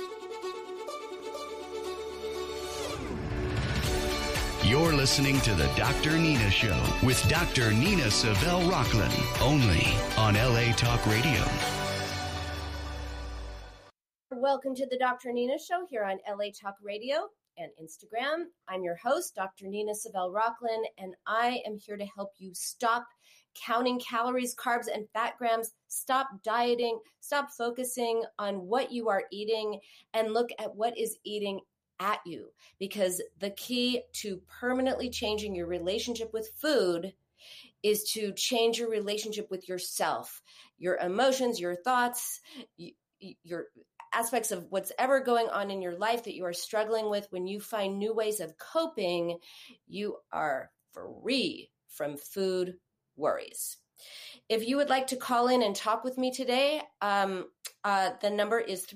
You're listening to the Dr. Nina Show with Dr. Nina Savelle Rocklin, only on LA Talk Radio. Welcome to the Dr. Nina Show here on LA Talk Radio and Instagram. I'm your host, Dr. Nina Savelle Rocklin, and I am here to help you stop counting calories, carbs, and fat grams, stop dieting, stop focusing on what you are eating, and look at what is eating at you. Because the key to permanently changing your relationship with food is to change your relationship with yourself, your emotions, your thoughts, your aspects of what's ever going on in your life that you are struggling with. When you find new ways of coping, you are free from food worries. If you would like to call in and talk with me today, the number is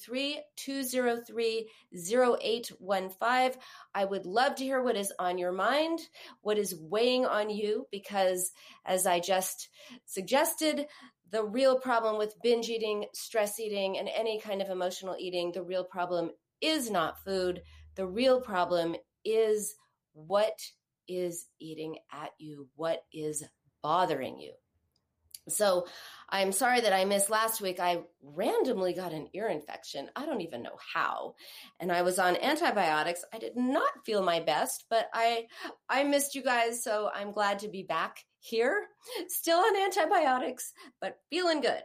323-203-0815. I would love to hear what is on your mind, what is weighing on you, because as I just suggested, the real problem with binge eating, stress eating, and any kind of emotional eating, the real problem is not food. The real problem is what is eating at you, what is bothering you. So I'm sorry that I missed last week. I randomly got an ear infection. I don't even know how. And I was on antibiotics. I did not feel my best, but I missed you guys. So I'm glad to be back here, still on antibiotics, but feeling good.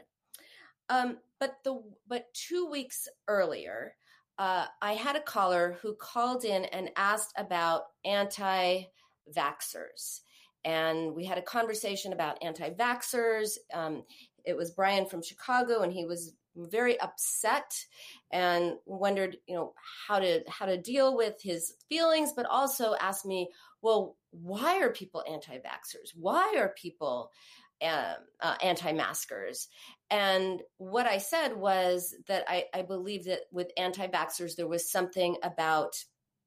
But 2 weeks earlier, I had a caller who called in and asked about anti-vaxxers. And we had a conversation about anti-vaxxers. It was Brian from Chicago, and he was very upset and wondered, how to deal with his feelings, but also asked me, well, why are people anti-vaxxers? Why are people anti-maskers? And what I said was that I believe that with anti-vaxxers, there was something about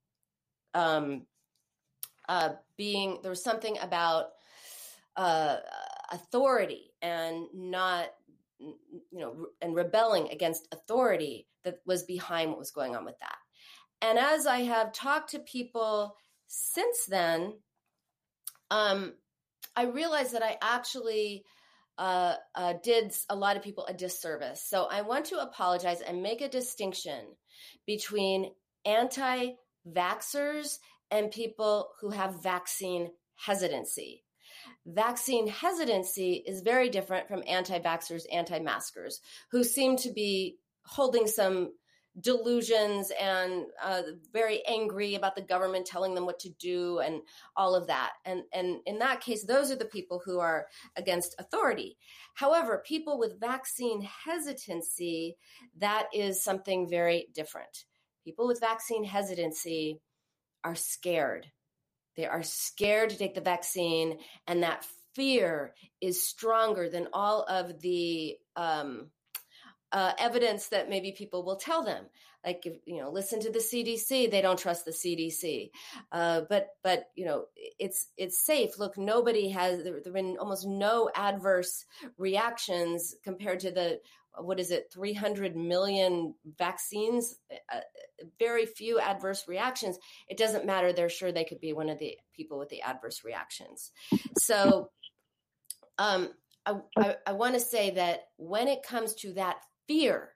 authority and not, and rebelling against authority that was behind what was going on with that. And as I have talked to people since then, I realized that I actually did a lot of people a disservice. So I want to apologize and make a distinction between anti-vaxxers and people who have vaccine hesitancy. Vaccine hesitancy is very different from anti-vaxxers, anti-maskers, who seem to be holding some delusions and very angry about the government telling them what to do and all of that. And in that case, those are the people who are against authority. However, people with vaccine hesitancy, that is something very different. People with vaccine hesitancy are scared. They are scared to take the vaccine, and that fear is stronger than all of the evidence that maybe people will tell them. Like, listen to the CDC. They don't trust the CDC. But it's safe. Look, there've been almost no adverse reactions compared to the 300 million vaccines, very few adverse reactions. It doesn't matter. They're sure they could be one of the people with the adverse reactions. So I want to say that when it comes to that fear,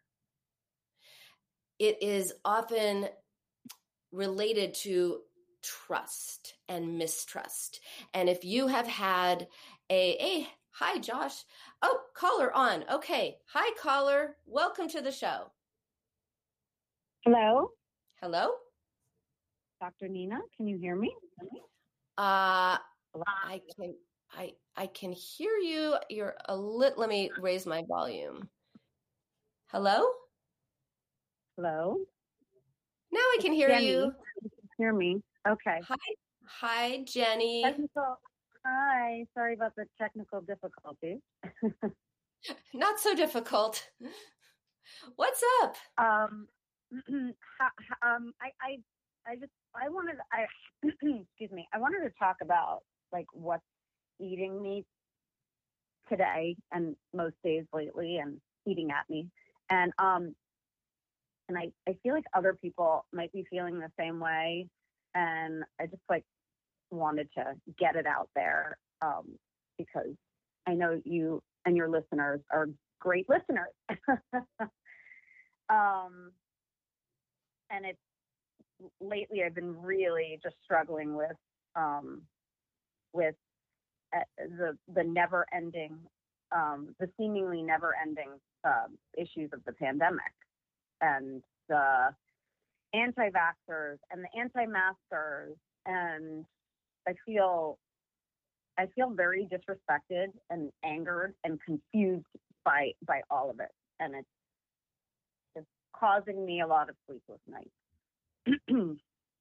it is often related to trust and mistrust. And if you have had hi, Josh. Oh, caller on. Okay. Hi, caller. Welcome to the show. Hello? Hello? Dr. Nina, can you hear me? I can hear you. You're let me raise my volume. Hello? Hello? Now I can hear Jenny, you. You can hear me. Okay. Hi, Jenny. Hi. Sorry about the technical difficulties. Not so difficult. What's up? I wanted to talk about like what's eating me today and most days lately and eating at me. And And I feel like other people might be feeling the same way. And I just like wanted to get it out there because I know you and your listeners are great listeners. And it's lately I've been really just struggling with the never ending, the seemingly never ending issues of the pandemic and the anti-vaxxers and the anti-maskers, and I feel very disrespected and angered and confused by all of it, and it's causing me a lot of sleepless nights.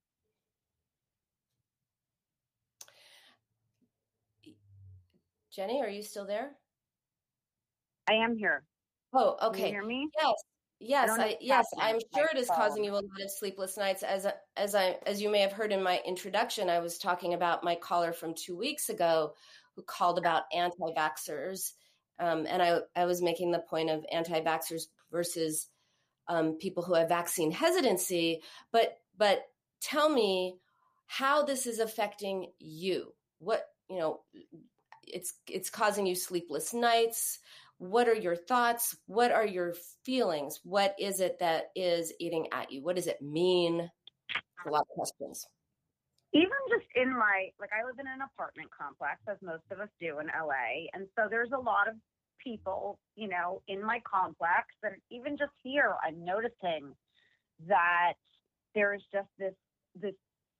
Jenny, are you still there? I am here. Oh, okay. Can you hear me? Yes, I'm sure it is causing you a lot of sleepless nights. As you may have heard in my introduction, I was talking about my caller from 2 weeks ago who called about anti-vaxxers, and I was making the point of anti-vaxxers versus people who have vaccine hesitancy. But tell me how this is affecting you. What it's causing you sleepless nights. What are your thoughts? What are your feelings? What is it that is eating at you? What does it mean? A lot of questions. Even just in I live in an apartment complex, as most of us do in LA. And so there's a lot of people, in my complex. And even just here, I'm noticing that there's just this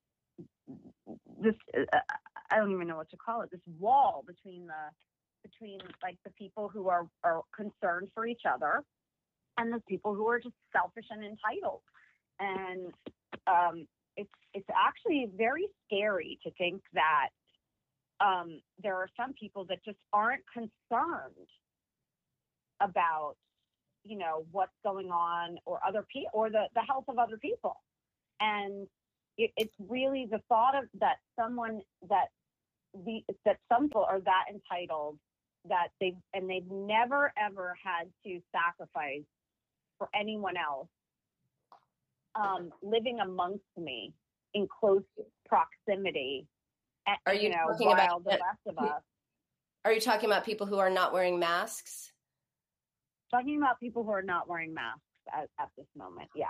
I don't even know what to call it, this wall between like the people who are concerned for each other and the people who are just selfish and entitled. And it's actually very scary to think that there are some people that just aren't concerned about what's going on or other people or the health of other people. And it's really the thought of that some people are that entitled that they've never ever had to sacrifice for anyone else, living amongst me in close proximity. Are you talking while about the rest of us? Are you talking about people who are not wearing masks? Talking about people who are not wearing masks at this moment, yeah.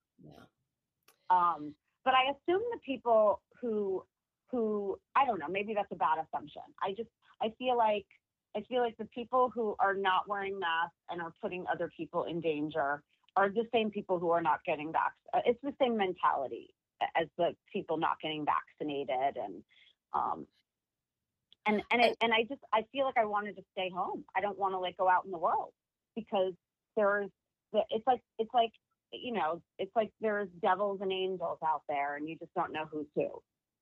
But I assume the people who I don't know, maybe that's a bad assumption. I feel like the people who are not wearing masks and are putting other people in danger are the same people who are not getting vaccinated. It's the same mentality as the people not getting vaccinated, and I feel like I wanted to stay home. I don't want to go out in the world because it's like there's devils and angels out there, and you just don't know who's who.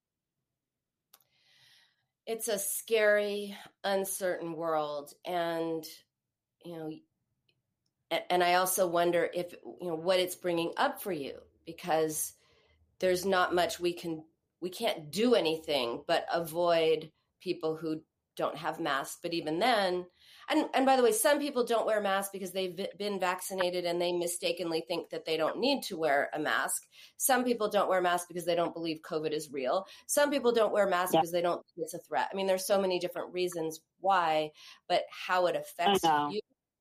It's a scary, uncertain world. And, and I also wonder if, what it's bringing up for you, because there's not much we can't do anything but avoid people who don't have masks. But even then, and by the way, some people don't wear masks because they've been vaccinated and they mistakenly think that they don't need to wear a mask. Some people don't wear masks because they don't believe COVID is real. Some people don't wear masks because they don't think it's a threat. I mean, there's so many different reasons why, but how it affects you,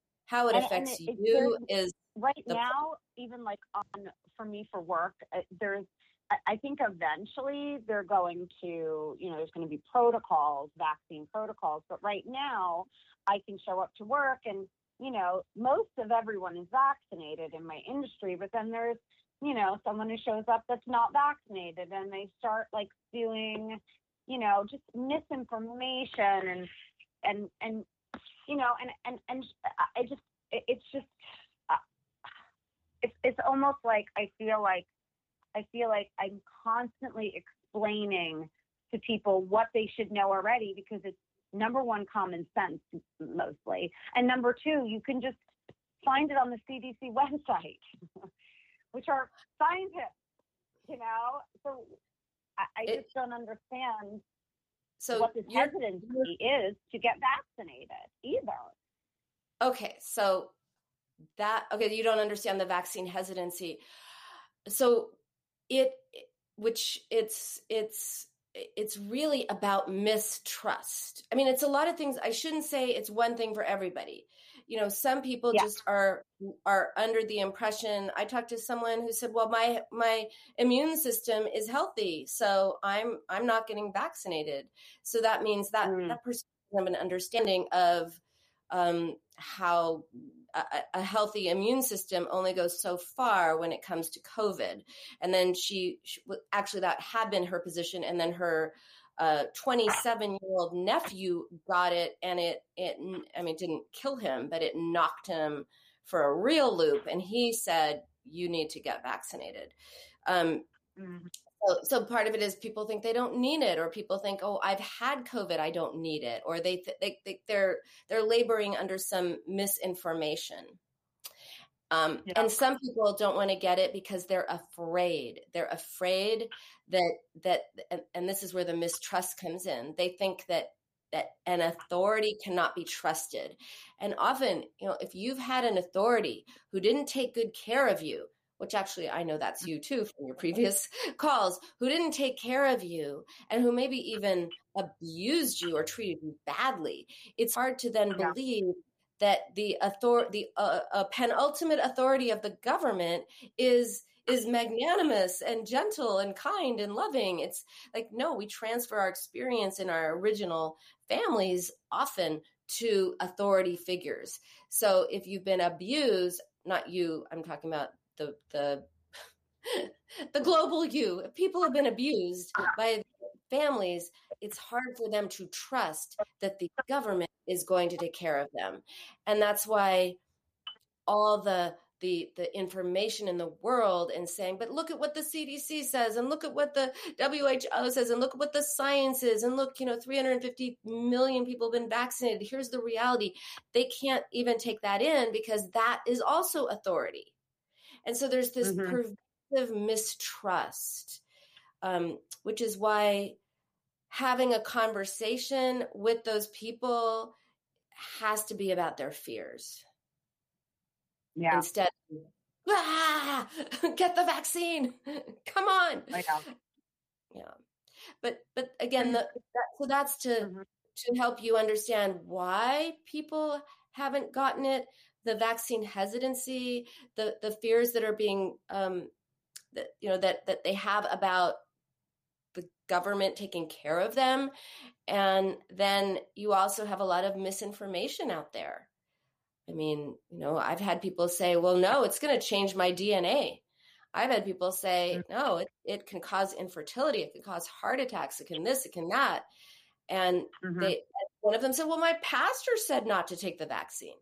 is right now, even for me for work, I think eventually they're going to, there's going to be vaccine protocols. But right now I can show up to work and, most of everyone is vaccinated in my industry, but then there's, someone who shows up that's not vaccinated and they start spewing, just misinformation and I just, it's almost like I feel like I'm constantly explaining to people what they should know already, because it's number one, common sense mostly. And number two, you can just find it on the CDC website, which are scientists, So I just don't understand what this hesitancy is to get vaccinated either. Okay, so okay, you don't understand the vaccine hesitancy. So it's really about mistrust. I mean, it's a lot of things. I shouldn't say it's one thing for everybody. Some people just are under the impression. I talked to someone who said, well, my immune system is healthy, so I'm not getting vaccinated. So that means that that person doesn't have an understanding of how a healthy immune system only goes so far when it comes to COVID. And then she actually, that had been her position. And then her 27-year-old nephew got it, and it didn't kill him, but it knocked him for a real loop. And he said, you need to get vaccinated. So part of it is people think they don't need it, or people think, oh, I've had COVID, I don't need it, or they're laboring under some misinformation. And some people don't want to get it because they're afraid. They're afraid that and this is where the mistrust comes in. They think that an authority cannot be trusted. And often, if you've had an authority who didn't take good care of you, which actually I know that's you too from your previous calls, who didn't take care of you and who maybe even abused you or treated you badly, it's hard to then believe that the penultimate authority of the government is magnanimous and gentle and kind and loving. It's like, no, we transfer our experience in our original families often to authority figures. So if you've been abused, not you, I'm talking about the global you, if people have been abused by families, it's hard for them to trust that the government is going to take care of them. And that's why all the information in the world and saying, but look at what the CDC says, and look at what the WHO says, and look at what the science is, and look, 350 million people have been vaccinated. Here's the reality. They can't even take that in because that is also authority. And so there's this pervasive mistrust, which is why having a conversation with those people has to be about their fears. Yeah. Instead of, get the vaccine. Come on. I know. Yeah. But again, so that's to help you understand why people haven't gotten it, the vaccine hesitancy, the fears that are being, that they have about the government taking care of them. And then you also have a lot of misinformation out there. I mean, I've had people say, well, no, it's going to change my DNA. I've had people say, no, it can cause infertility. It can cause heart attacks. It can this, it can that. And one of them said, well, my pastor said not to take the vaccine.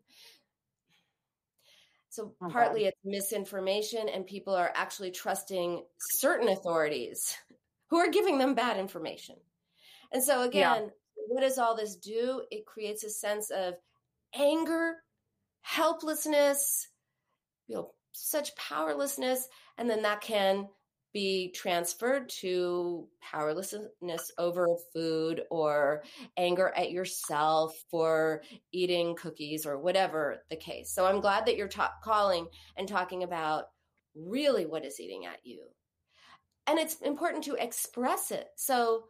So partly it's misinformation, and people are actually trusting certain authorities who are giving them bad information. And so again, what does all this do? It creates a sense of anger, helplessness, such powerlessness. And then that can be transferred to powerlessness over food, or anger at yourself for eating cookies, or whatever the case. So I'm glad that you're calling and talking about really what is eating at you. And it's important to express it. So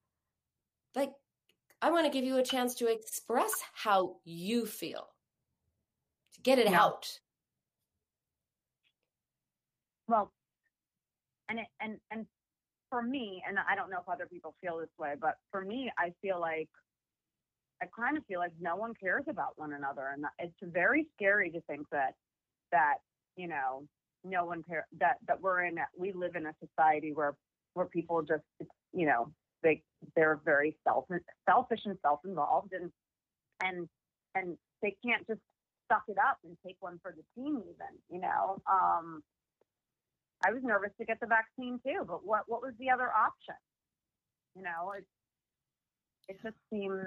I want to give you a chance to express how you feel, to get it out. Well, and for me, and I don't know if other people feel this way, but for me, I kind of feel like no one cares about one another. And it's very scary to think that no one cares, that we live in a society where people just, they're very selfish and self-involved, and they can't just suck it up and take one for the team even, I was nervous to get the vaccine too, but what was the other option? It just seems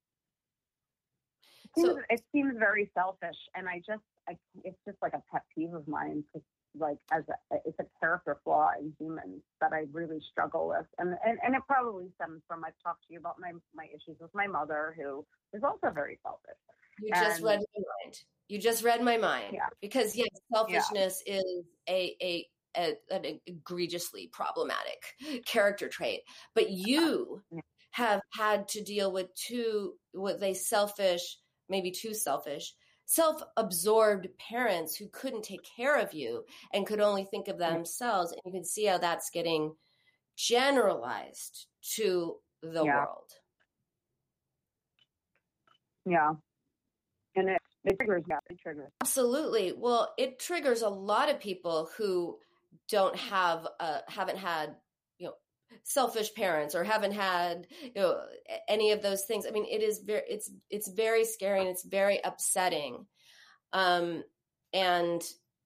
it seems very selfish, and it's just like a pet peeve of mine, because it's a character flaw in humans that I really struggle with, and it probably stems from, I've talked to you about my issues with my mother, who is also very selfish, You just read my mind. You just read my mind. Yeah. Because yes, selfishness is an egregiously problematic character trait. But you have had to deal with maybe too selfish, self-absorbed parents who couldn't take care of you and could only think of themselves. And you can see how that's getting generalized to the world. Yeah. And it triggers that. It triggers. Absolutely. Well, it triggers a lot of people who don't haven't had, selfish parents or haven't had, any of those things. I mean, it's very scary and it's very upsetting. And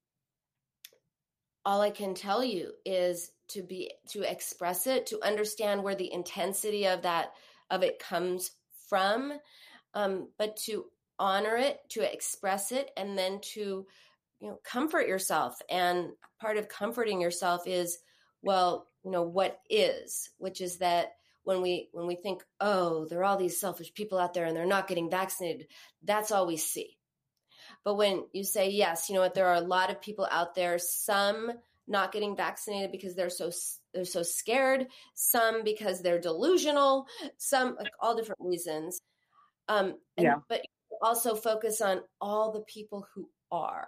all I can tell you is to express it, to understand where the intensity of it comes from, but to honor it, to express it, and then to, comfort yourself. And part of comforting yourself is, what is, which is that when we think, oh, there are all these selfish people out there and they're not getting vaccinated, that's all we see. But when you say, yes, you know what, there are a lot of people out there, some not getting vaccinated because they're so scared, some because they're delusional, some like all different reasons. But you also focus on all the people who are,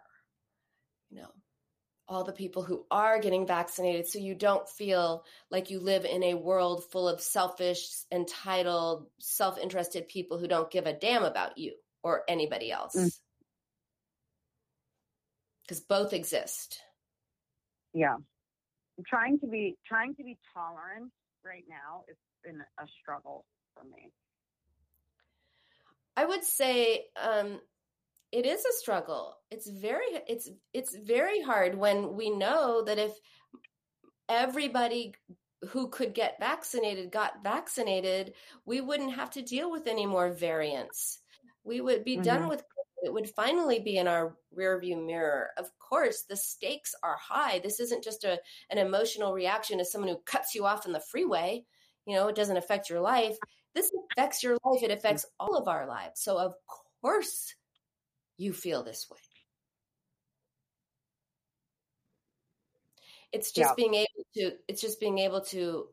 all the people who are getting vaccinated, so you don't feel like you live in a world full of selfish, entitled, self-interested people who don't give a damn about you or anybody else. Because both exist. Yeah. Trying to be tolerant right now has been a struggle for me. I would say it is a struggle. It's very hard when we know that if everybody who could get vaccinated got vaccinated, we wouldn't have to deal with any more variants. We would be done with COVID. It would finally be in our rearview mirror. Of course, the stakes are high. This isn't just an emotional reaction to someone who cuts you off in the freeway. It doesn't affect your life. This affects your life. It affects all of our lives. So of course you feel this way. It's just being able to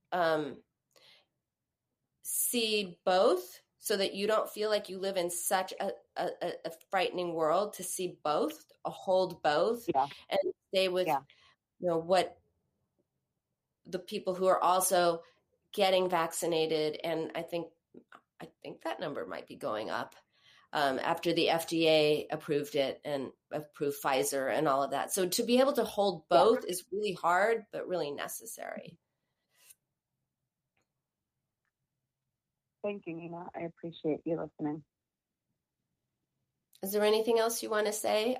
see both, so that you don't feel like you live in such a frightening world, to see both, hold both, and stay with what the people who are also getting vaccinated. And I think that number might be going up after the FDA approved it and approved Pfizer and all of that. So to be able to hold both is really hard, but really necessary. Thank you, Nina. I appreciate you listening. Is there anything else you want to say?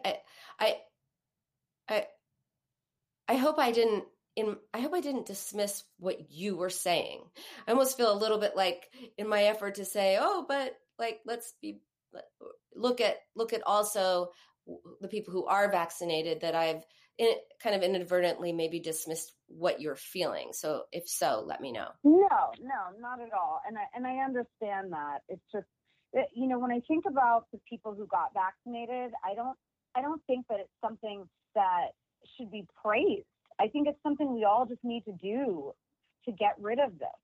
I hope I didn't dismiss what you were saying. I almost feel a little bit like, in my effort to say, oh, but like, look at also the people who are vaccinated, that I've kind of inadvertently maybe dismissed what you're feeling. So if so, let me know. No, not at all. And I understand that. It's just, when I think about the people who got vaccinated, I don't think that it's something that should be praised. I think it's something we all just need to do to get rid of this,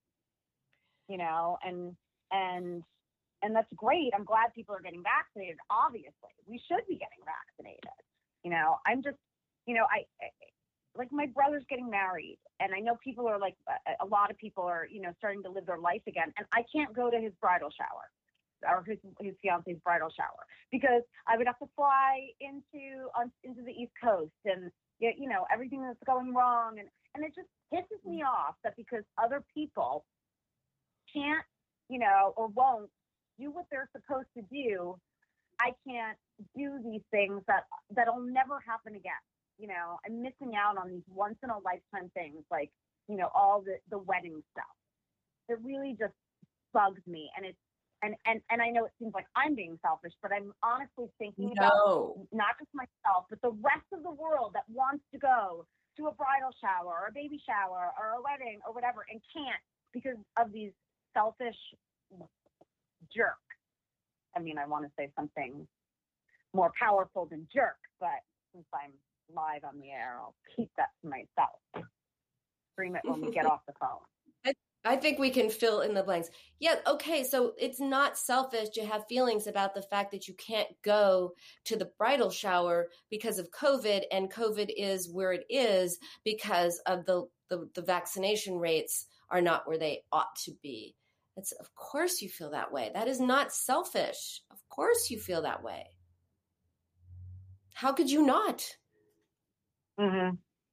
and that's great. I'm glad people are getting vaccinated. Obviously, we should be getting vaccinated. I'm just, I like, my brother's getting married, and I know people are like, a lot of people are, starting to live their life again, and I can't go to his bridal shower or his fiance's bridal shower because I would have to fly into the East Coast, and everything that's going wrong, and it just pisses me off that because other people can't, or won't do what they're supposed to do, I can't do these things that'll never happen again. I'm missing out on these once in a lifetime things, like, all the wedding stuff. It really just bugs me. And and I know it seems like I'm being selfish, but I'm honestly thinking about not just myself, but the rest of the world that wants to go to a bridal shower or a baby shower or a wedding or whatever and can't because of these selfish jerks. I mean, I want to say something more powerful than jerk, but since I'm live on the air, I'll keep that to myself. Scream it when we get off the phone. I think we can fill in the blanks. Yeah, okay, so it's not selfish to have feelings about the fact that you can't go to the bridal shower because of COVID, and COVID is where it is because of the vaccination rates are not where they ought to be. It's, of course you feel that way. That is not selfish. Of course you feel that way. How could you not? Mm-hmm.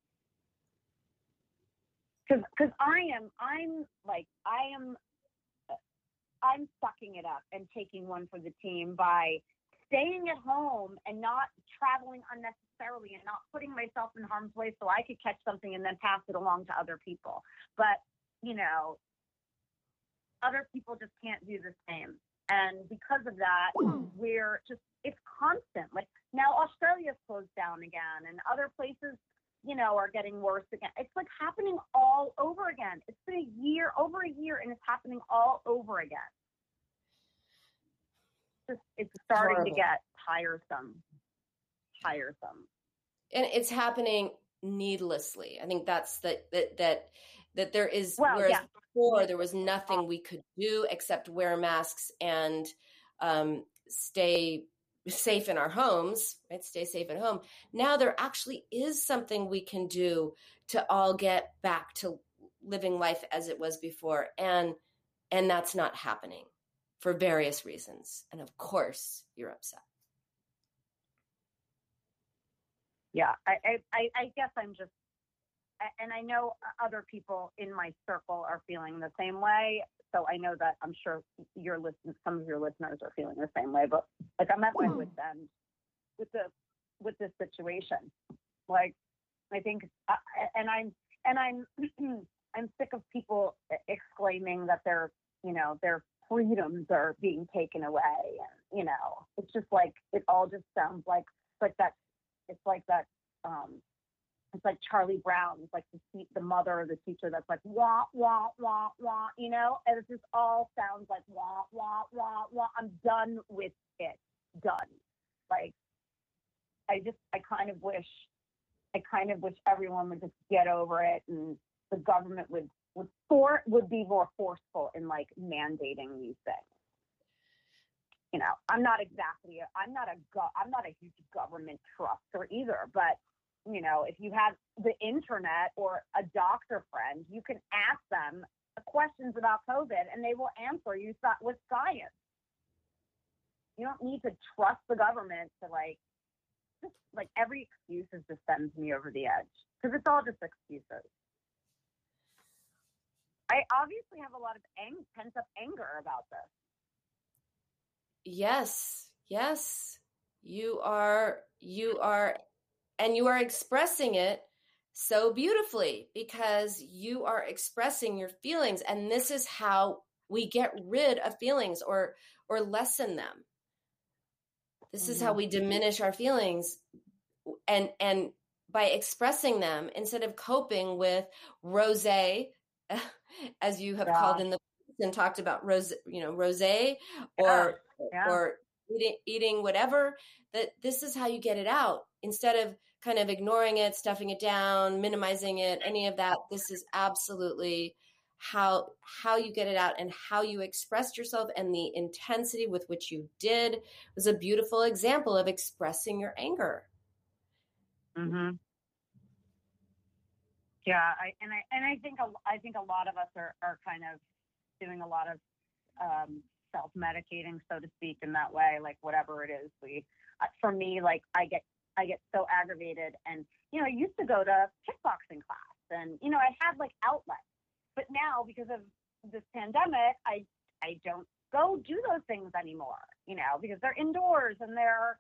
Because I'm sucking it up and taking one for the team by staying at home and not traveling unnecessarily and not putting myself in harm's way so I could catch something and then pass it along to other people. But, other people just can't do the same. And because of that, it's constant. Like now Australia's closed down again and other places, are getting worse again. It's like happening all over again. It's been over a year, and it's happening all over again. It's starting to get tiresome. And it's happening needlessly. I think that's that there is, before there was nothing we could do except wear masks and stay safe in our homes, right? Stay safe at home. Now there actually is something we can do to all get back to living life as it was before. And that's not happening for various reasons. And of course you're upset. Yeah, I guess I'm just, and I know other people in my circle are feeling the same way. So I know that I'm sure some of your listeners are feeling the same way. But like I'm at my wit's end with this situation. Like I think, I'm I'm sick of people exclaiming that their freedoms are being taken away. And it's just like it all just sounds like that. It's like that. It's like Charlie Brown, it's like the mother of the teacher that's like, wah, wah, wah, wah, and it just all sounds like wah, wah, wah, wah. I'm done with it. Done. Like, I kind of wish everyone would just get over it and the government would be more forceful in like mandating these things. I'm not a huge government truster either, but if you have the internet or a doctor friend, you can ask them questions about COVID and they will answer you with science. You don't need to trust the government to just every excuse just sends me over the edge because it's all just excuses. I obviously have a lot of pent up anger about this. Yes, you are, and you are expressing it so beautifully because you are expressing your feelings. And this is how we get rid of feelings or lessen them. This is how we diminish our feelings. And by expressing them instead of coping with rosé, as you have called in the and talked about rosé or eating whatever, that this is how you get it out instead of kind of ignoring it, stuffing it down, minimizing it, any of that. This is absolutely how you get it out and how you expressed yourself, and the intensity with which you did was a beautiful example of expressing your anger. Mm-hmm. Yeah, I think a lot of us are kind of doing a lot of self-medicating, so to speak, in that way. Like whatever it is, for me, like I get so aggravated, and I used to go to kickboxing class, and I had like outlets, but now because of this pandemic, I don't go do those things anymore, because they're indoors and they're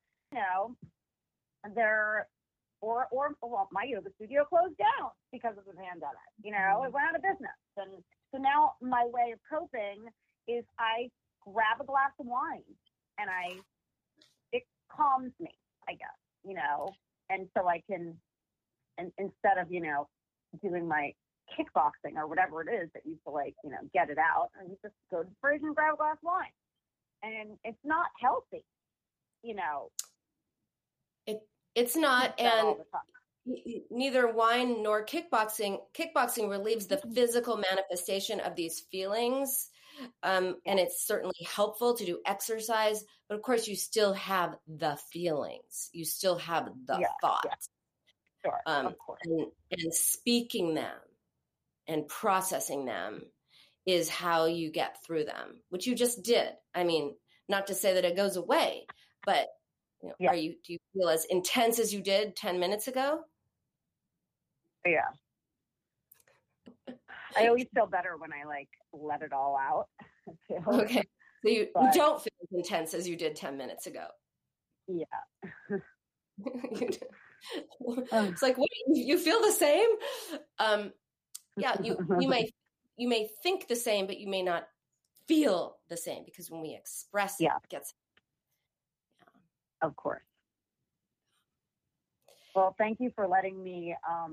my yoga studio closed down because of the pandemic. It went out of business. And so now my way of coping is I grab a glass of wine and it calms me, I guess, and so I can, and instead of, doing my kickboxing or whatever it is that used to get it out, and just go to the fridge and grab a glass of wine. And it's not healthy, It's not, and all the time. neither wine nor kickboxing. Kickboxing relieves the physical manifestation of these feelings, and it's certainly helpful to do exercise. But of course, you still have the feelings. You still have the thoughts. Sure, of course. And speaking them and processing them is how you get through them, which you just did. I mean, not to say that it goes away, but do you feel as intense as you did 10 minutes ago? Yeah. I always feel better when I let it all out. Okay. So you don't feel as intense as you did 10 minutes ago. Yeah. It's like, what, you feel the same? Yeah, you may think the same, but you may not feel the same, because when we express it gets. Of course. Well, thank you for letting me,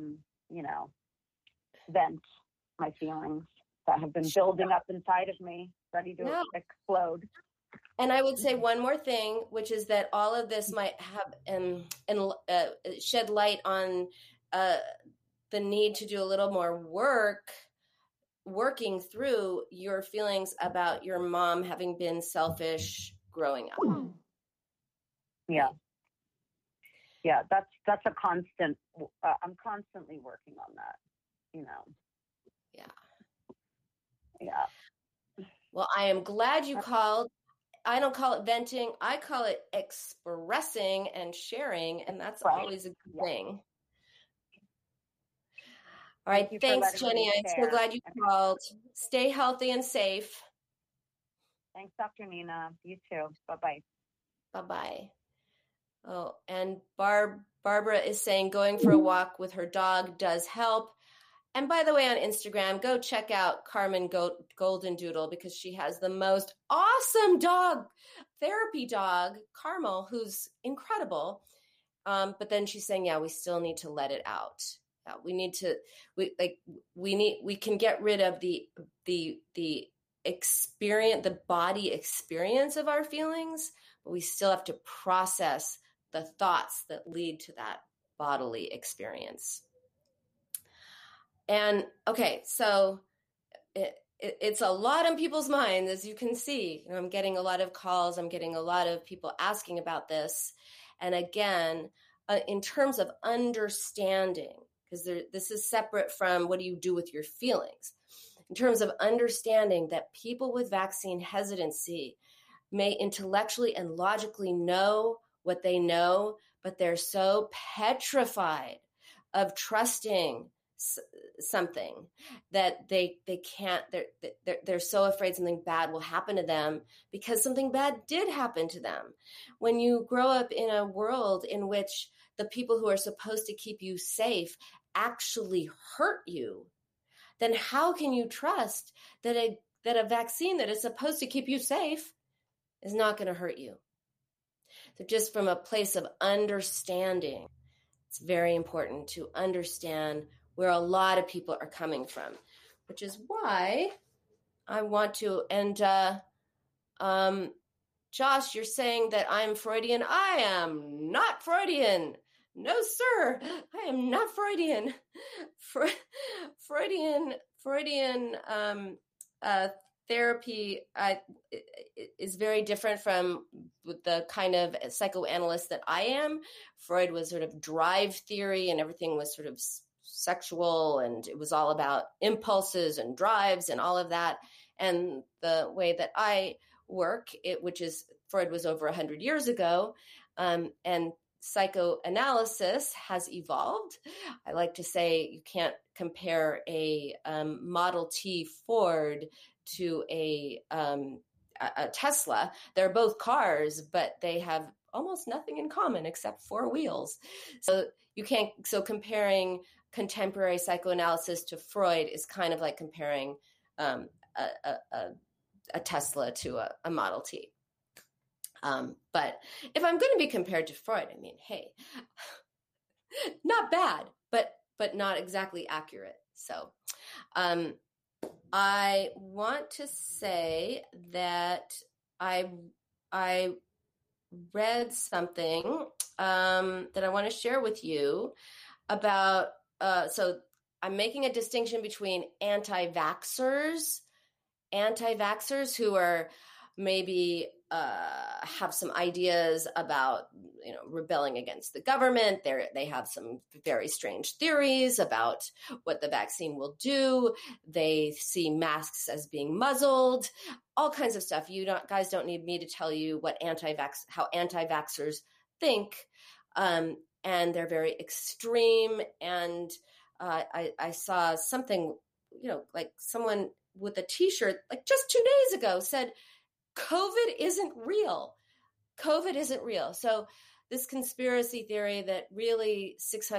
vent my feelings that have been building up inside of me, ready to explode. And I would say one more thing, which is that all of this might have shed light on the need to do a little more working through your feelings about your mom having been selfish growing up. Yeah, that's a constant. I'm constantly working on that. Yeah. Well, I am glad you called. I don't call it venting. I call it expressing and sharing, and that's always a good thing. All right, thanks, Jenny. I'm so glad you called. Stay healthy and safe. Thanks, Dr. Nina. You too. Bye-bye. Bye-bye. Oh, and Barbara is saying going for a walk with her dog does help. And by the way, on Instagram, go check out Carmen Golden Doodle, because she has the most awesome therapy dog, Carmel, who's incredible. But then she's saying, we still need to let it out. We can get rid of the experience, the body experience of our feelings, but we still have to process the thoughts that lead to that bodily experience. And okay, so it's a lot on people's minds, as you can see. I'm getting a lot of calls. I'm getting a lot of people asking about this. And again, in terms of understanding, because this is separate from what do you do with your feelings. In terms of understanding that people with vaccine hesitancy may intellectually and logically know what they know, but they're so petrified of trusting something that they can't, they're so afraid something bad will happen to them, because something bad did happen to them. When you grow up in a world in which the people who are supposed to keep you safe actually hurt you, then how can you trust that a vaccine that is supposed to keep you safe is not going to hurt you? So just from a place of understanding, it's very important to understand where a lot of people are coming from, which is why I want to, and Josh, you're saying that I'm Freudian. I am not Freudian. No, sir, I am not Freudian. Freudian therapy is very different from the kind of psychoanalyst that I am. Freud was sort of drive theory, and everything was sort of sexual, and it was all about impulses and drives and all of that. And the way that I work, which is Freud was over 100 years ago, and psychoanalysis has evolved. I like to say you can't compare a Model T Ford to a Tesla. They're both cars, but they have almost nothing in common except 4 wheels. So comparing contemporary psychoanalysis to Freud is kind of like comparing a Tesla to a Model T. But if I'm going to be compared to Freud, I mean, hey, not bad, but not exactly accurate. So I want to say that I read something that I want to share with you about. So I'm making a distinction between anti-vaxxers who are maybe have some ideas about, rebelling against the government. They have some very strange theories about what the vaccine will do. They see masks as being muzzled, all kinds of stuff. Guys don't need me to tell you how anti-vaxxers think. And they're very extreme. And I saw something, like someone with a t-shirt, like just 2 days ago, said, COVID isn't real. COVID isn't real. So this conspiracy theory that really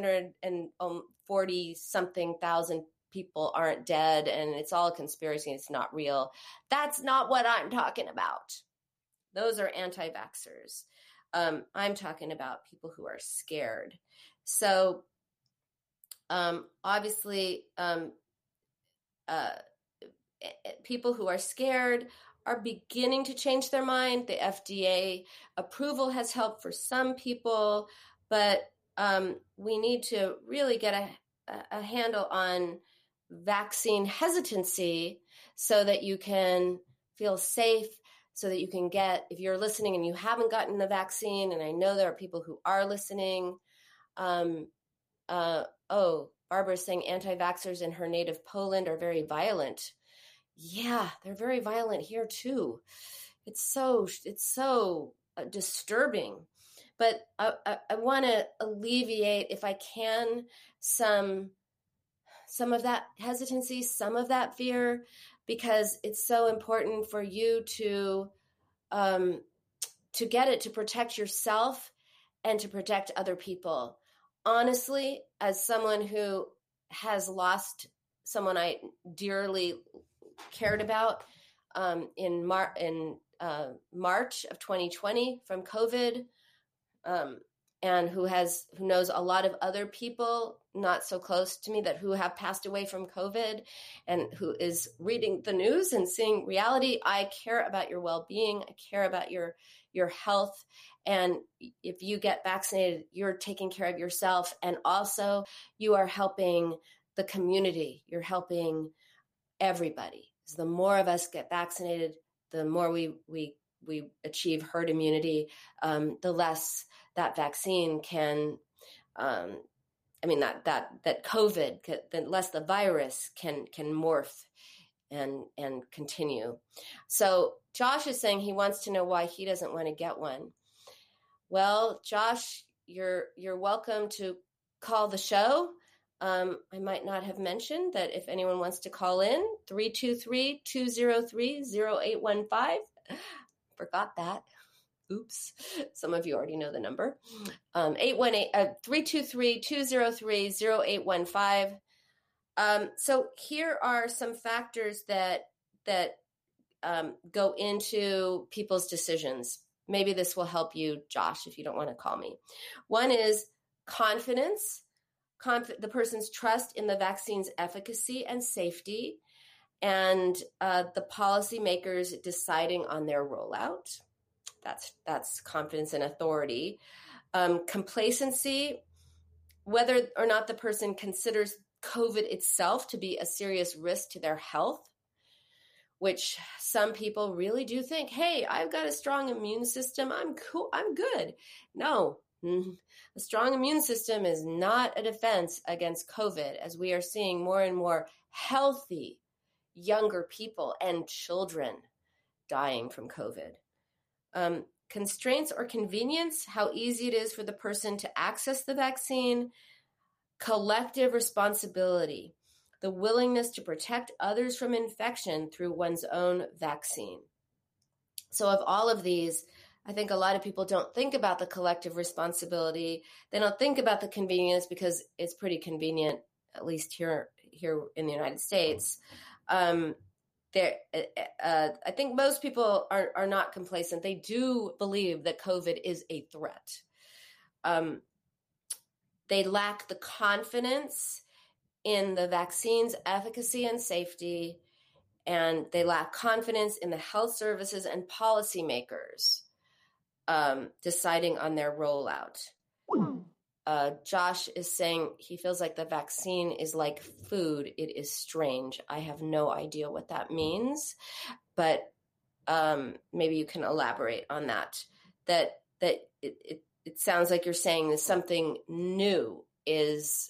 640 something thousand people aren't dead and it's all a conspiracy, it's not real. That's not what I'm talking about. Those are anti-vaxxers. I'm talking about people who are scared. So obviously, people who are scared are beginning to change their mind. The FDA approval has helped for some people, but we need to really get a handle on vaccine hesitancy so that you can feel safe, so that you can if you're listening and you haven't gotten the vaccine, and I know there are people who are listening. Barbara's saying anti-vaxxers in her native Poland are very violent. Yeah, they're very violent here too. It's so disturbing. But I want to alleviate, if I can, some of that hesitancy, some of that fear, because it's so important for you to get it, to protect yourself and to protect other people. Honestly, as someone who has lost someone I dearly cared about in March of 2020 from COVID, and who knows a lot of other people not so close to me who have passed away from COVID, and who is reading the news and seeing reality. I care about your well-being. I care about your health. And if you get vaccinated, you're taking care of yourself. And also you are helping the community. You're helping everybody. So the more of us get vaccinated, the more we achieve herd immunity, the less that vaccine can, that COVID, the less the virus can morph and continue. So Josh is saying he wants to know why he doesn't want to get one. Well, Josh, you're welcome to call the show. I might not have mentioned that if anyone wants to call in, 323-203-0815. Forgot that. Oops. Some of you already know the number. 323-203-0815. So here are some factors that go into people's decisions. Maybe this will help you, Josh, if you don't want to call me. One is confidence. The person's trust in the vaccine's efficacy and safety, and the policymakers deciding on their rollout. That's confidence and authority. Complacency, whether or not the person considers COVID itself to be a serious risk to their health, which some people really do think, hey, I've got a strong immune system. I'm cool. I'm good. No. A strong immune system is not a defense against COVID, as we are seeing more and more healthy younger people and children dying from COVID. Constraints or convenience, how easy it is for the person to access the vaccine. Collective responsibility, the willingness to protect others from infection through one's own vaccine. So of all of these, I think a lot of people don't think about the collective responsibility. They don't think about the convenience because it's pretty convenient, at least here in the United States. I think most people are not complacent. They do believe that COVID is a threat. They lack the confidence in the vaccine's efficacy and safety, and they lack confidence in the health services and policymakers deciding on their rollout. Josh is saying he feels like the vaccine is like food. It is strange. I have no idea what that means, but maybe you can elaborate on that. That it sounds like you're saying that something new it's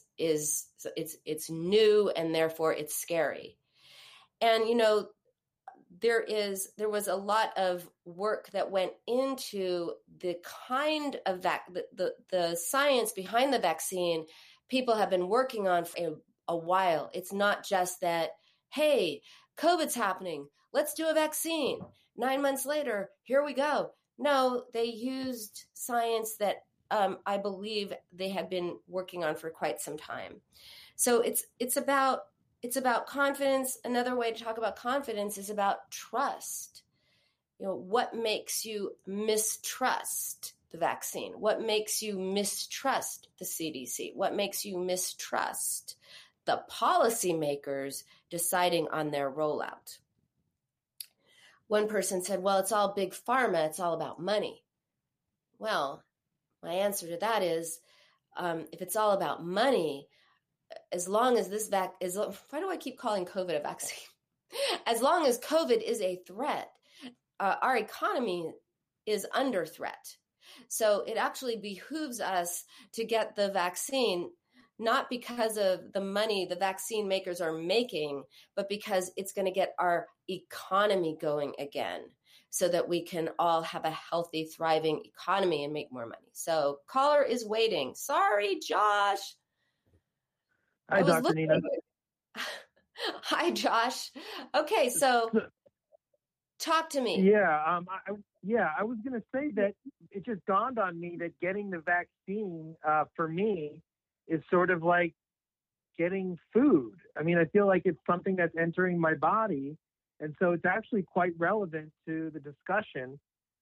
new and therefore it's scary. And there was a lot of work that went into the kind of the science behind the vaccine. People have been working on for a while. It's not just that, hey, COVID's happening, let's do a vaccine. 9 months later, here we go. No, they used science that I believe they had been working on for quite some time. So it's about confidence. Another way to talk about confidence is about trust. What makes you mistrust the vaccine? What makes you mistrust the CDC? What makes you mistrust the policymakers deciding on their rollout? One person said, well, it's all big pharma. It's all about money. Well, my answer to that is, if it's all about money, as long as why do I keep calling COVID a vaccine? As long as COVID is a threat, our economy is under threat. So it actually behooves us to get the vaccine, not because of the money the vaccine makers are making, but because it's going to get our economy going again, so that we can all have a healthy, thriving economy and make more money. So caller is waiting. Sorry, Josh. Hi, Dr. Nina. Hi, Josh. Okay, so talk to me. Yeah, I was going to say that it just dawned on me that getting the vaccine for me is sort of like getting food. I mean, I feel like it's something that's entering my body. And so it's actually quite relevant to the discussion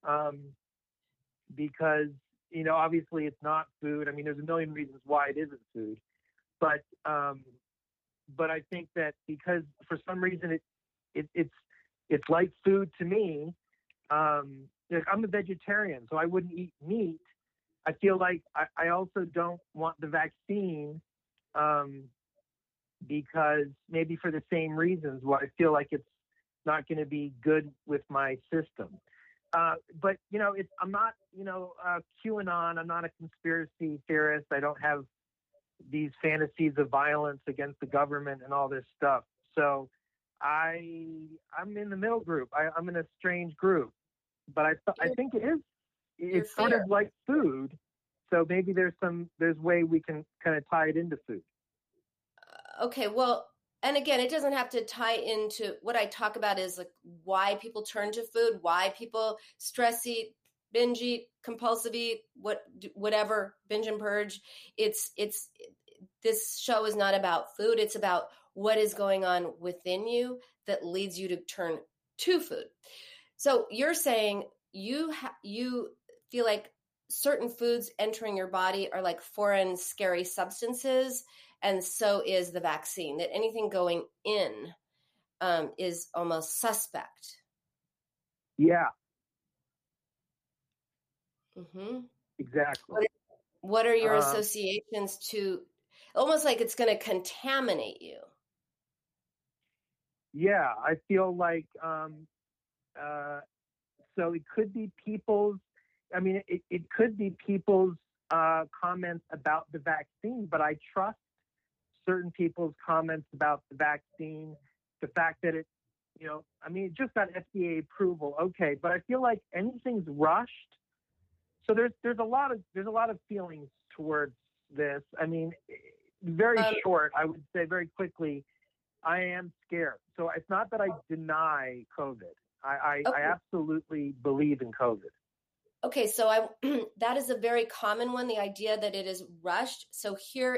because, obviously it's not food. I mean, there's a million reasons why it isn't food. But I think that because for some reason it's like food to me. I'm a vegetarian, so I wouldn't eat meat. I feel like I also don't want the vaccine because maybe for the same reasons why I feel like it's not going to be good with my system. But I'm not QAnon. I'm not a conspiracy theorist. I don't have these fantasies of violence against the government and all this stuff. So I'm in the middle group. I'm in a strange group, but I think it's sort of like food. So maybe there's way we can kind of tie it into food. Okay. Well, and again, it doesn't have to tie into what I talk about is like why people turn to food, why people stress eat, binge eat, compulsive eat, whatever, binge and purge. This show is not about food. It's about what is going on within you that leads you to turn to food. So you're saying you feel like certain foods entering your body are like foreign, scary substances, and so is the vaccine, that anything going in is almost suspect. Yeah. Mm-hmm. Exactly. What are your associations to, almost like it's going to contaminate you? Yeah, I feel like, so it could be people's, it could be people's comments about the vaccine, but I trust certain people's comments about the vaccine, the fact that it just got FDA approval. Okay. But I feel like anything's rushed. So there's a lot of feelings towards this. I mean, very short, I would say very quickly, I am scared. So it's not that I deny COVID. I absolutely believe in COVID. Okay, so that is a very common one, the idea that it is rushed. So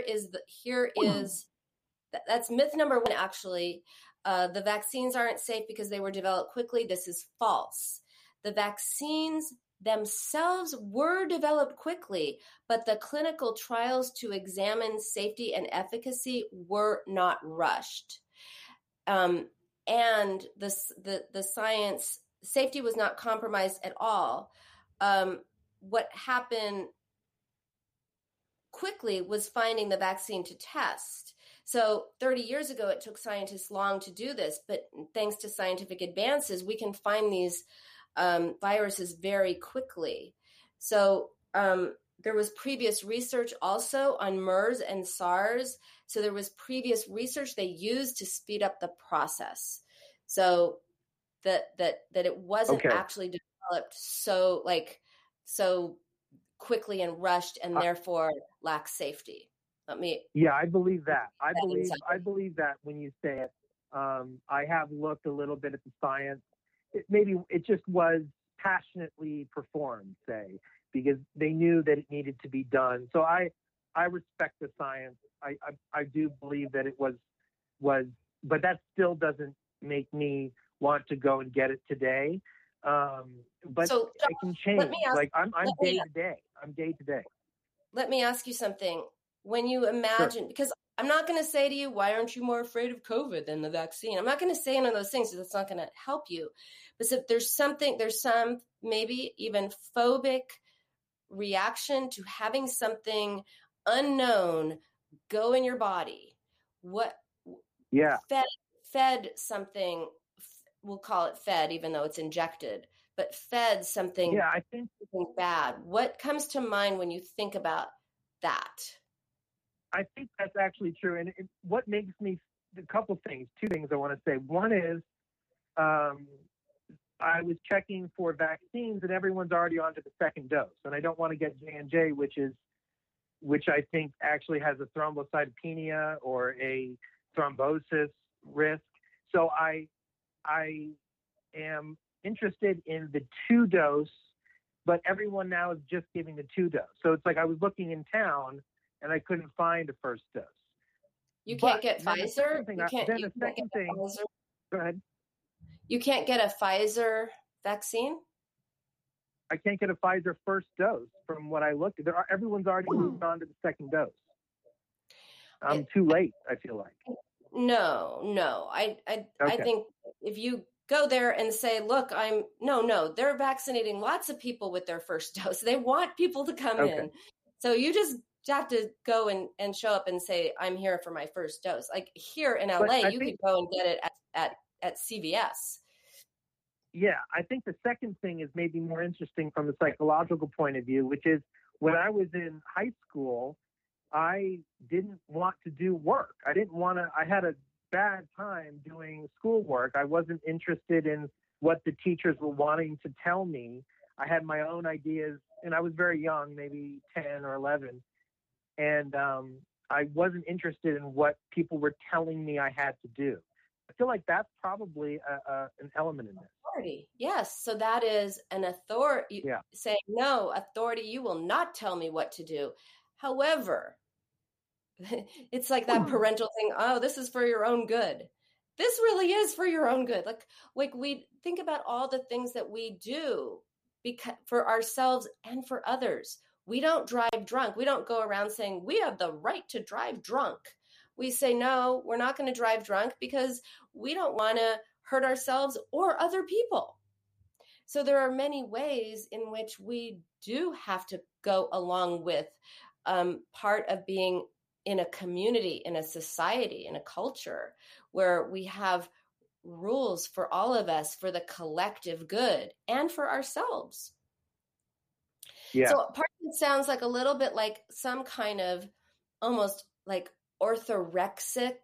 that's myth number one, actually. The vaccines aren't safe because they were developed quickly. This is false. The vaccines themselves were developed quickly, but the clinical trials to examine safety and efficacy were not rushed. and the science safety was not compromised at all. What happened quickly was finding the vaccine to test. So 30 years ago, it took scientists long to do this, but thanks to scientific advances, we can find these viruses very quickly. So there was previous research also on MERS and SARS. So there was previous research they used to speed up the process. So that it wasn't actually developed so quickly and rushed, and therefore lacks safety. I believe that. I believe that when you say it. I have looked a little bit at the science. Maybe it just was passionately performed, say, because they knew that it needed to be done. So I respect the science. I do believe that it was, but that still doesn't make me want to go and get it today. But so, it can change. I'm day to day. I'm day to day. Let me ask you something. When you imagine, sure. Because I'm not going to say to you, why aren't you more afraid of COVID than the vaccine? I'm not going to say any of those things because that's not going to help you. But so there's some maybe even phobic reaction to having something unknown go in your body. Fed something, we'll call it fed, even though it's injected, but fed something something bad. What comes to mind when you think about that? I think that's actually true. And what makes me, two things I want to say. One is I was checking for vaccines and everyone's already on to the second dose. And I don't want to get J&J, which I think actually has a thrombocytopenia or a thrombosis risk. So I am interested in the 2-dose, but everyone now is just giving the 2-dose. So it's like I was looking in town and I couldn't find a first dose. You can't get Pfizer? Go ahead. You can't get a Pfizer vaccine? I can't get a Pfizer first dose from what I looked at. Everyone's already moved on to the second dose. I'm too late, I feel like. No. I think if you go there and say, look, they're vaccinating lots of people with their first dose. They want people to come in. So you just have to go and show up and say, I'm here for my first dose. Like here in LA, you could go and get it at CVS. Yeah, I think the second thing is maybe more interesting from a psychological point of view, which is when I was in high school, I didn't want to do work. I had a bad time doing schoolwork. I wasn't interested in what the teachers were wanting to tell me. I had my own ideas, and I was very young, maybe 10 or 11. And I wasn't interested in what people were telling me I had to do. I feel like that's probably an element in this. Authority. Yes. So that is an authority saying, no, authority, you will not tell me what to do. However, it's like that parental thing. Oh, this is for your own good. This really is for your own good. Like we think about all the things that we do for ourselves and for others. We don't drive drunk. We don't go around saying we have the right to drive drunk. We say, no, we're not going to drive drunk because we don't want to hurt ourselves or other people. So there are many ways in which we do have to go along with part of being in a community, in a society, in a culture where we have rules for all of us, for the collective good and for ourselves. Yeah. So part of it sounds like a little bit like some kind of almost like orthorexia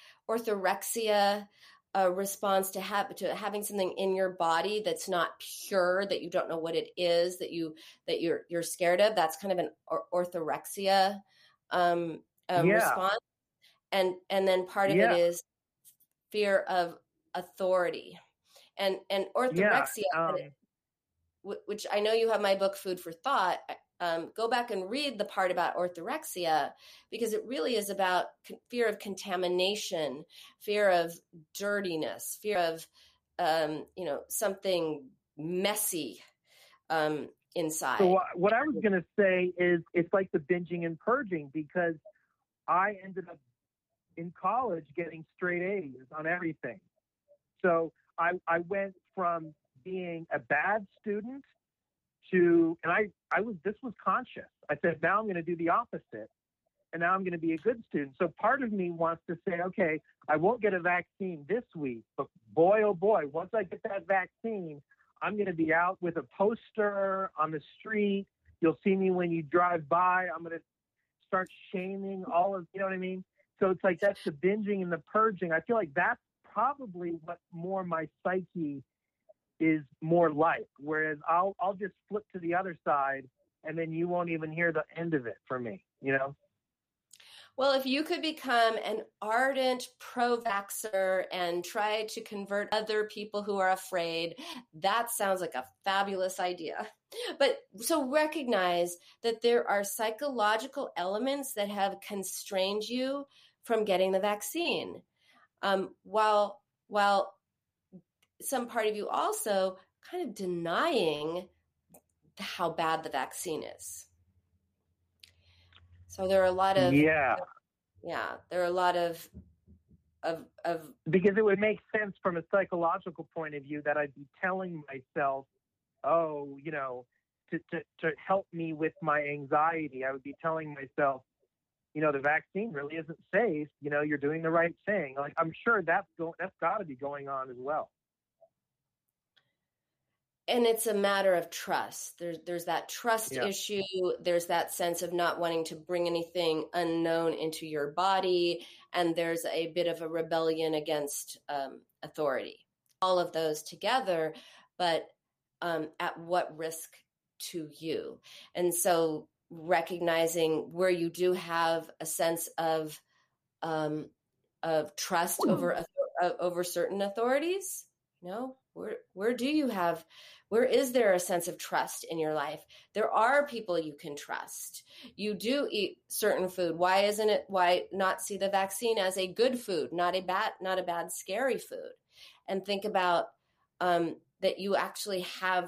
response to having something in your body that's not pure, that you don't know what it is, that you're scared of. That's kind of an orthorexia response, and then part of it is fear of authority, and orthorexia, which I know you have my book Food for Thought. Go back and read the part about orthorexia, because it really is about fear of contamination, fear of dirtiness, fear of something messy inside. So what I was going to say is it's like the binging and purging, because I ended up in college getting straight A's on everything. So I went from being a bad student to, and this was conscious. I said, now I'm going to do the opposite. And now I'm going to be a good student. So part of me wants to say, okay, I won't get a vaccine this week, but boy, oh boy, once I get that vaccine, I'm going to be out with a poster on the street. You'll see me when you drive by. I'm going to start shaming all of, you know what I mean? So it's like, that's the binging and the purging. I feel like that's probably what more my psyche is more like. Whereas I'll just flip to the other side, and then you won't even hear the end of it from me, you know? Well, if you could become an ardent pro-vaxxer and try to convert other people who are afraid, that sounds like a fabulous idea. But so recognize that there are psychological elements that have constrained you from getting the vaccine. While some part of you also kind of denying how bad the vaccine is. So there are a lot of there are a lot of because it would make sense from a psychological point of view that I'd be telling myself, oh, you know, to help me with my anxiety, I would be telling myself, you know, the vaccine really isn't safe. You know, you're doing the right thing. Like, I'm sure that's got to be going on as well. And it's a matter of trust. There's that trust issue. There's that sense of not wanting to bring anything unknown into your body. And there's a bit of a rebellion against authority. All of those together, but at what risk to you? And so recognizing where you do have a sense of trust over certain authorities, you know, where is there a sense of trust in your life? There are people you can trust. You do eat certain food. Why not see the vaccine as a good food, not a bad, scary food? And think about that you actually have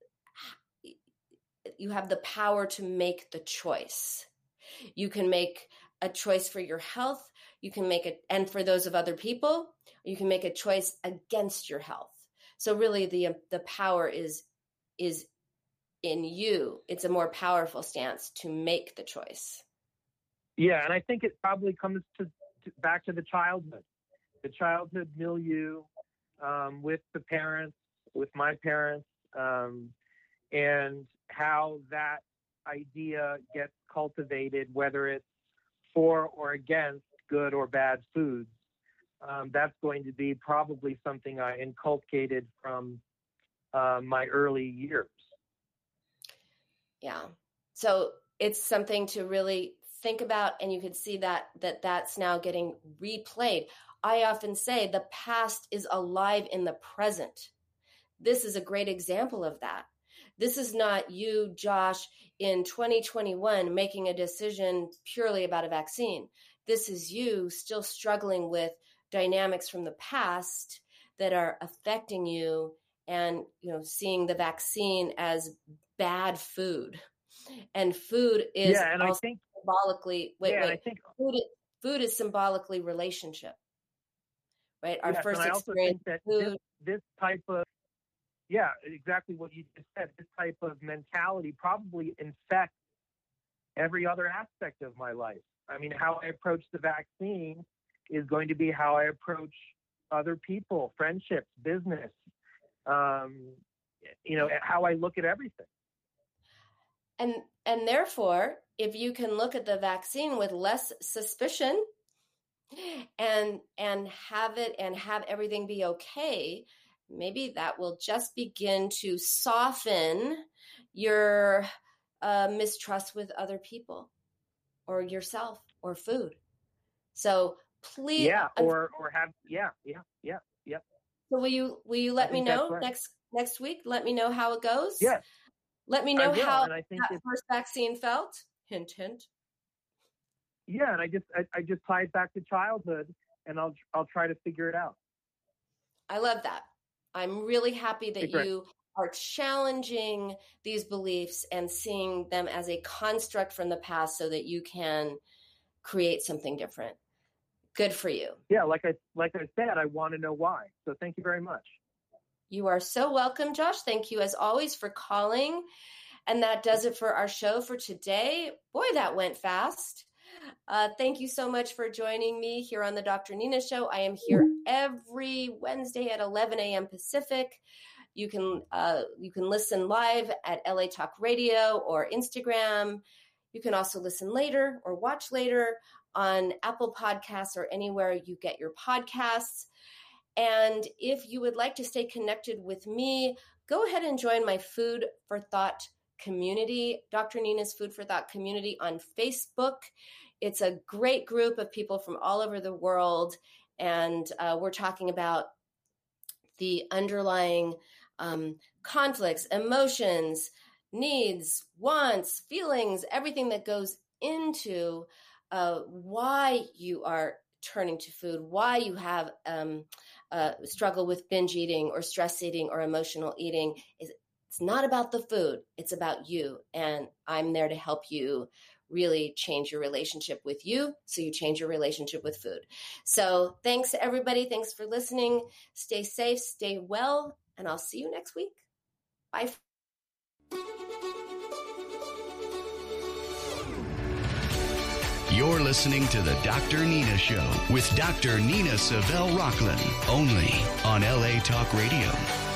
the power to make the choice. You can make a choice for your health. You can make it, and for those of other people, you can make a choice against your health. So really the power is in you. It's a more powerful stance to make the choice. Yeah, and I think it probably comes back to the childhood milieu with the parents, with my parents, and how that idea gets cultivated, whether it's for or against good or bad foods. That's going to be probably something I inculcated from my early years. Yeah. So it's something to really think about, and you can see that's now getting replayed. I often say the past is alive in the present. This is a great example of that. This is not you, Josh, in 2021 making a decision purely about a vaccine. This is you still struggling with dynamics from the past that are affecting you, and seeing the vaccine as bad food. And food is I think symbolically food is symbolically relationship. Right? Our first experience with food. This type of exactly what you just said. This type of mentality probably infects every other aspect of my life. I mean, how I approach the vaccine is going to be how I approach other people, friendships, business, how I look at everything. And therefore, if you can look at the vaccine with less suspicion and have everything be okay, maybe that will just begin to soften your mistrust with other people or yourself or food. So please, So will you let me know next week? Let me know how it goes. Yes. Let me know how that first vaccine felt. Hint, hint. Yeah, and I just tie it back to childhood, and I'll try to figure it out. I love that. I'm really happy that you are challenging these beliefs and seeing them as a construct from the past so that you can create something different. Good for you. Yeah, like I said, I want to know why. So thank you very much. You are so welcome, Josh. Thank you as always for calling. And that does it for our show for today. Boy, that went fast. Thank you so much for joining me here on the Dr. Nina Show. I am here every Wednesday at 11 a.m. Pacific. You can listen live at LA Talk Radio or Instagram. You can also listen later or watch later on Apple Podcasts or anywhere you get your podcasts. And if you would like to stay connected with me, go ahead and join my Food for Thought community, Dr. Nina's Food for Thought community on Facebook. It's a great group of people from all over the world, and we're talking about the underlying conflicts, emotions, needs, wants, feelings, everything that goes into why you are turning to food, why you have struggle with binge eating or stress eating or emotional eating. It's not about the food. It's about you. And I'm there to help you really change your relationship with you so you change your relationship with food. So thanks, everybody. Thanks for listening. Stay safe, stay well, and I'll see you next week. Bye. You're listening to the Dr. Nina Show with Dr. Nina Savelle Rocklin, only on LA Talk Radio.